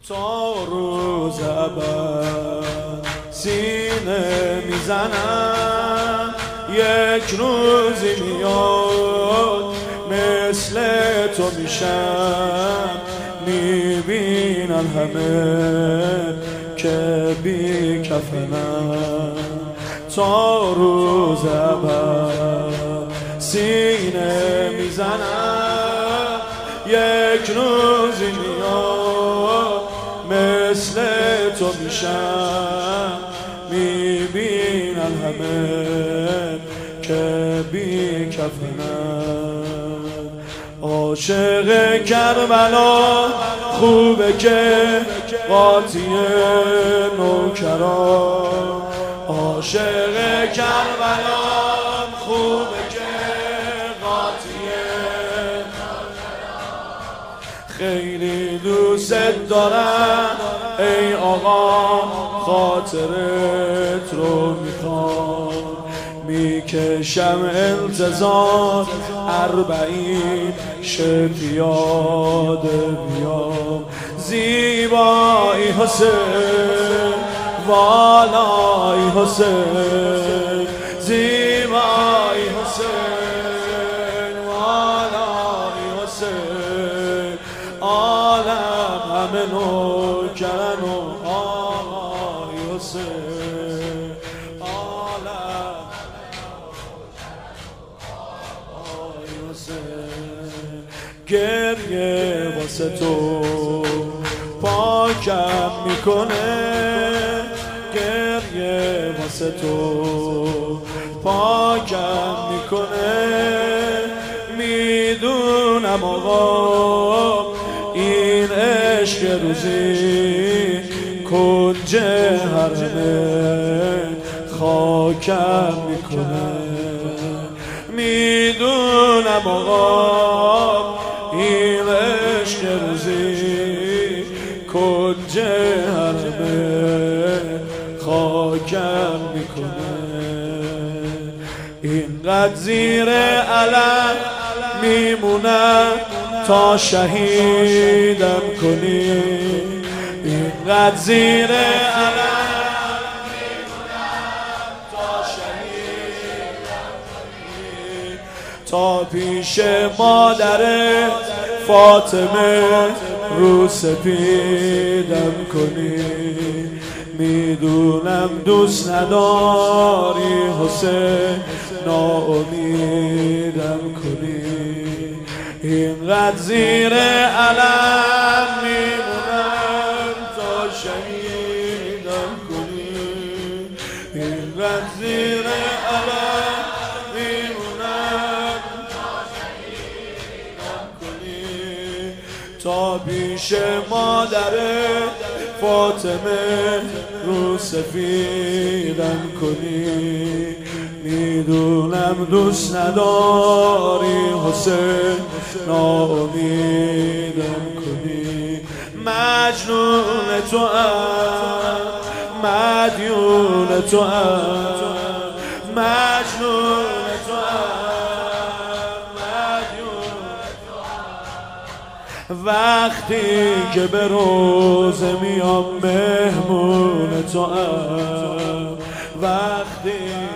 تا روز ابد سینه میزنم، یک روزی میاد مثل تو میشم، میبینن همه که بی کفنم. تا روز ابد سینه میزنم، یک روزی میاد مثل تو میشم، میبینن همه که بی کفنم. عاشق کربلا خوبه که قاطی نوکران، عاشق کربلا خوبه که قاطی نوکران. خیلی دوست دارم ای آقا، خاطرت رو میخوام، میکشم انتظار 40 شه پیاده بیام. زیبایی حسین، والای حسین، زیبایی حسین، والای حسین، عالم همه نوکرن و آقای حسین، عالم آقای حسین. گریه واسه تو پاکم میکنه، گریه واسه تو پاکم میکنه. میدونم آقا این عشق روزی کنج حرمه خاکم میکنه. میدونم آقا این عشق روزی کنج حرمه خاکم میکنه. اینقدر زیر علم میمونم تا شهیدم کنی، اینقدر زیر علم میمونم تا شهیدم کنی، تا پیش مادر فاطمه رو سپیدم کنی. میدونم دوست نداری حسین، ناامیدم کنی. اینقدر زیر علم میمونم تا شهیدم کنی، اینقدر زیر علم میمونم تا شهیدم کنی، تا پیش مادر فاطمه رو سفیدم کنی. میدونم دوست نداری حسین، ناامیدم کنی. مجنون تو ام، مدیون تو ام، مجنون تو ام، مدیون تو ام. وقتی که به روزه میام مهمون تو ام، وقتی